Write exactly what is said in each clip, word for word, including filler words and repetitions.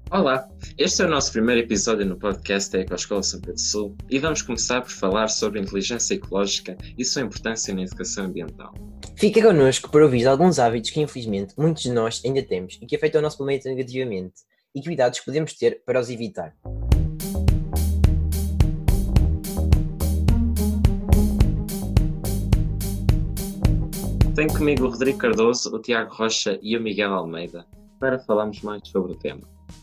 Olá, este é o nosso primeiro episódio no podcast da Ecoescola São Pedro Sul e vamos começar por falar sobre a inteligência ecológica e sua importância na educação ambiental. Fica connosco para ouvir alguns hábitos que infelizmente muitos de nós ainda temos e que afetam o nosso planeta negativamente e que cuidados podemos ter para os evitar. Tenho comigo o Rodrigo Cardoso, o Tiago Rocha e o Miguel Almeida para falarmos mais sobre o tema.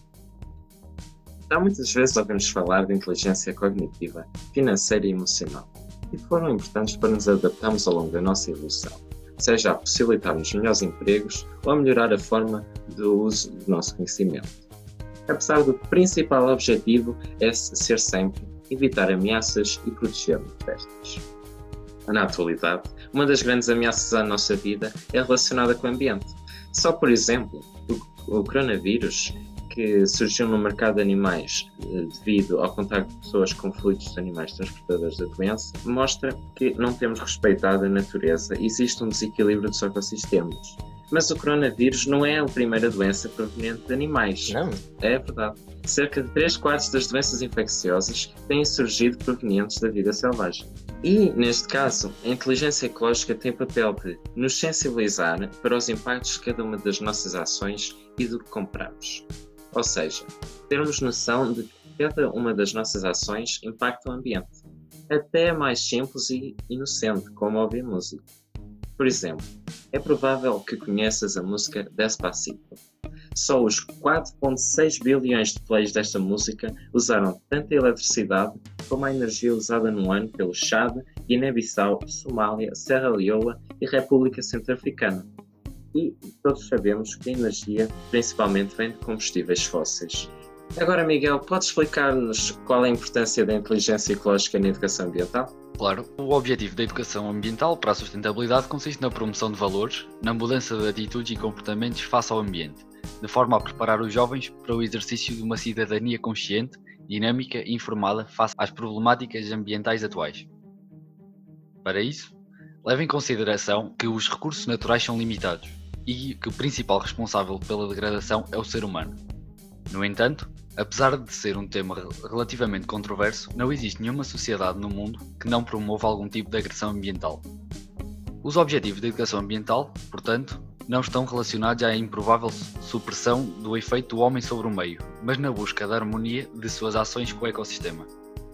Há muitas vezes ouvimos falar de inteligência cognitiva, financeira e emocional, e foram importantes para nos adaptarmos ao longo da nossa evolução, seja a possibilitar-nos melhores empregos ou a melhorar a forma do uso do nosso conhecimento. Apesar do principal objetivo é ser sempre evitar ameaças e proteger-nos destas. Na atualidade, uma das grandes ameaças à nossa vida é relacionada com o ambiente. Só por exemplo, o, o coronavírus, que surgiu no mercado de animais devido ao contacto de pessoas com fluidos de animais transportadores da doença, mostra que não temos respeitado a natureza e existe um desequilíbrio dos ecossistemas. Mas o coronavírus não é a primeira doença proveniente de animais. Não? É verdade. Cerca de três quartos das doenças infecciosas têm surgido provenientes da vida selvagem. E, neste caso, a inteligência ecológica tem o papel de nos sensibilizar para os impactos de cada uma das nossas ações e do que compramos. Ou seja, termos noção de que cada uma das nossas ações impacta o ambiente, até a mais simples e inocente, como ouvir música. Por exemplo, é provável que conheças a música Despacito. Só os quatro vírgula seis bilhões de plays desta música usaram tanta eletricidade como a energia usada num ano pelo Chad, Guiné-Bissau, Somália, Serra Leoa e República Centro-Africana. E todos sabemos que a energia principalmente vem de combustíveis fósseis. Agora, Miguel, podes explicar-nos qual é a importância da inteligência ecológica na educação ambiental? Claro, o objetivo da educação ambiental para a sustentabilidade consiste na promoção de valores, na mudança de atitudes e comportamentos face ao ambiente, de forma a preparar os jovens para o exercício de uma cidadania consciente, dinâmica e informada face às problemáticas ambientais atuais. Para isso, leve em consideração que os recursos naturais são limitados e que o principal responsável pela degradação é o ser humano. No entanto, apesar de ser um tema relativamente controverso, não existe nenhuma sociedade no mundo que não promova algum tipo de agressão ambiental. Os objetivos da educação ambiental, portanto, não estão relacionados à improvável supressão do efeito do homem sobre o meio, mas na busca da harmonia de suas ações com o ecossistema.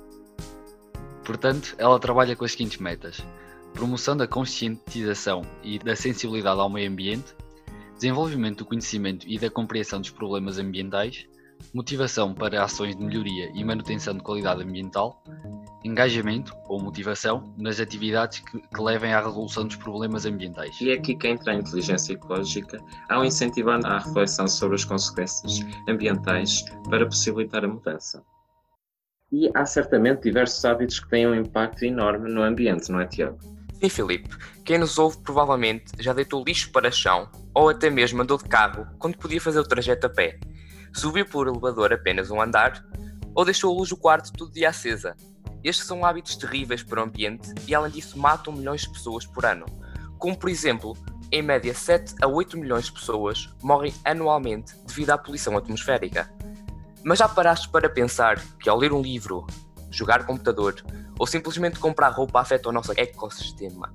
Portanto, ela trabalha com as seguintes metas: promoção da conscientização e da sensibilidade ao meio ambiente, desenvolvimento do conhecimento e da compreensão dos problemas ambientais, motivação para ações de melhoria e manutenção de qualidade ambiental, engajamento ou motivação nas atividades que, que levem à resolução dos problemas ambientais. E é aqui que entra a inteligência ecológica ao incentivar a reflexão sobre as consequências ambientais para possibilitar a mudança. E há certamente diversos hábitos que têm um impacto enorme no ambiente, não é, Tiago? Sim, Filipe. Quem nos ouve provavelmente já deitou lixo para chão ou até mesmo andou de carro quando podia fazer o trajeto a pé. Subiu por elevador apenas um andar ou deixou a luz do quarto todo dia acesa. Estes são hábitos terríveis para o ambiente e, além disso, matam milhões de pessoas por ano. Como, por exemplo, em média sete a oito milhões de pessoas morrem anualmente devido à poluição atmosférica. Mas já paraste para pensar que ao ler um livro, jogar computador ou simplesmente comprar roupa afeta o nosso ecossistema?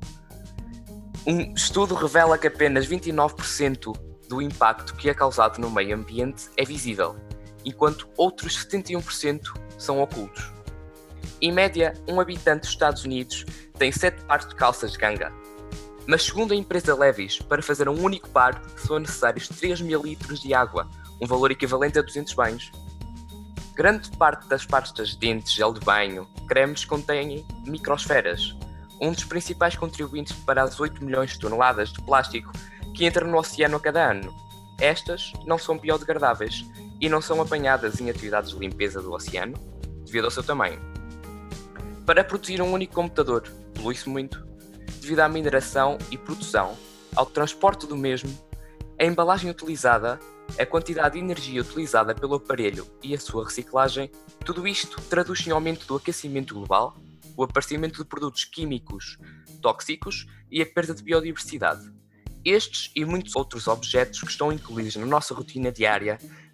Um estudo revela que apenas vinte e nove por cento do impacto que é causado no meio ambiente é visível, enquanto outros setenta e um por cento são ocultos. Em média, um habitante dos Estados Unidos tem sete pares de calças de ganga, mas segundo a empresa Levi's, para fazer um único par são necessários três mil litros de água, um valor equivalente a duzentos banhos. Grande parte das pastas de dentes, gel de banho, cremes contêm microsferas, um dos principais contribuintes para as oito milhões de toneladas de plástico que entram no oceano a cada ano. Estas não são biodegradáveis e não são apanhadas em atividades de limpeza do oceano devido ao seu tamanho. Para produzir um único computador, polui-se muito, devido à mineração e produção, ao transporte do mesmo, a embalagem utilizada, a quantidade de energia utilizada pelo aparelho e a sua reciclagem, tudo isto traduz em aumento do aquecimento global, o aparecimento de produtos químicos tóxicos e a perda de biodiversidade. Estes e muitos outros objetos que estão incluídos na nossa rotina diária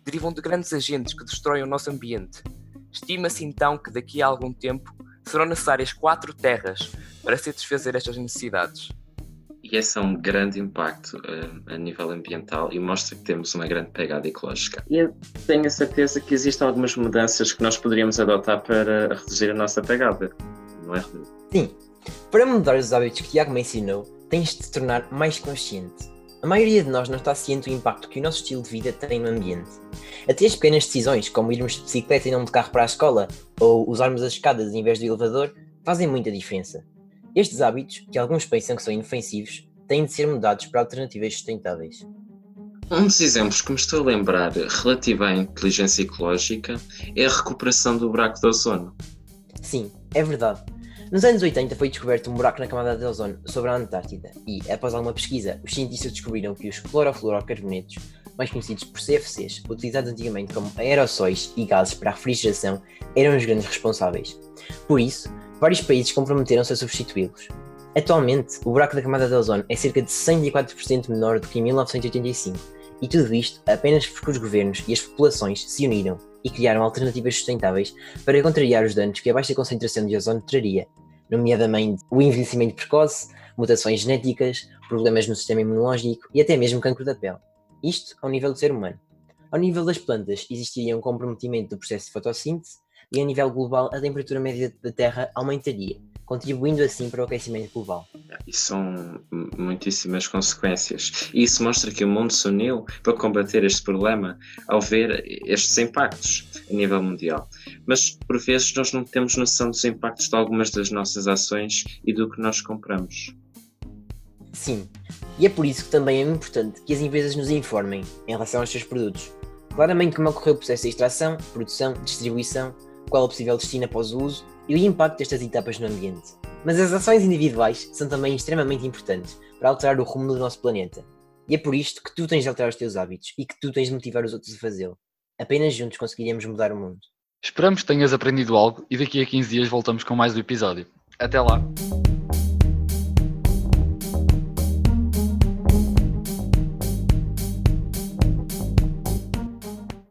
derivam de grandes agentes que destroem o nosso ambiente. Estima-se então que daqui a algum tempo serão necessárias quatro terras para satisfazer estas necessidades. E esse é um grande impacto uh, a nível ambiental e mostra que temos uma grande pegada ecológica. E eu tenho a certeza que existem algumas mudanças que nós poderíamos adotar para reduzir a nossa pegada, não é, Rodrigo? Sim, para mudar os hábitos que Tiago mencionou, tens de te tornar mais consciente. A maioria de nós não está ciente do impacto que o nosso estilo de vida tem no ambiente. Até as pequenas decisões, como irmos de bicicleta e não de carro para a escola, ou usarmos as escadas em vez do elevador, fazem muita diferença. Estes hábitos, que alguns pensam que são inofensivos, têm de ser mudados para alternativas sustentáveis. Um dos exemplos que me estou a lembrar relativo à inteligência ecológica é a recuperação do buraco de ozono. Sim, é verdade. Nos anos oitenta foi descoberto um buraco na camada de ozono sobre a Antártida e, após alguma pesquisa, os cientistas descobriram que os clorofluorocarbonetos, mais conhecidos por C F Cs, utilizados antigamente como aerossóis e gases para a refrigeração, eram os grandes responsáveis. Por isso, vários países comprometeram-se a substituí-los. Atualmente, o buraco da camada de ozono é cerca de sessenta e quatro por cento menor do que em mil novecentos e oitenta e cinco, e tudo isto apenas porque os governos e as populações se uniram e criaram alternativas sustentáveis para contrariar os danos que a baixa concentração de ozono traria, nomeadamente o envelhecimento precoce, mutações genéticas, problemas no sistema imunológico e até mesmo cancro da pele. Isto ao nível do ser humano. Ao nível das plantas, existiria um comprometimento do processo de fotossíntese e a nível global a temperatura média da Terra aumentaria, contribuindo assim para o aquecimento global. E são muitíssimas consequências. E isso mostra que o mundo se uniu para combater este problema ao ver estes impactos a nível mundial. Mas, por vezes, nós não temos noção dos impactos de algumas das nossas ações e do que nós compramos. Sim, e é por isso que também é importante que as empresas nos informem em relação aos seus produtos. Claramente como ocorreu o processo de extração, produção, distribuição, qual é o possível destino após o uso e o impacto destas etapas no ambiente. Mas as ações individuais são também extremamente importantes para alterar o rumo do nosso planeta. E é por isto que tu tens de alterar os teus hábitos e que tu tens de motivar os outros a fazê-lo. Apenas juntos conseguiremos mudar o mundo. Esperamos que tenhas aprendido algo e daqui a quinze dias voltamos com mais um episódio. Até lá!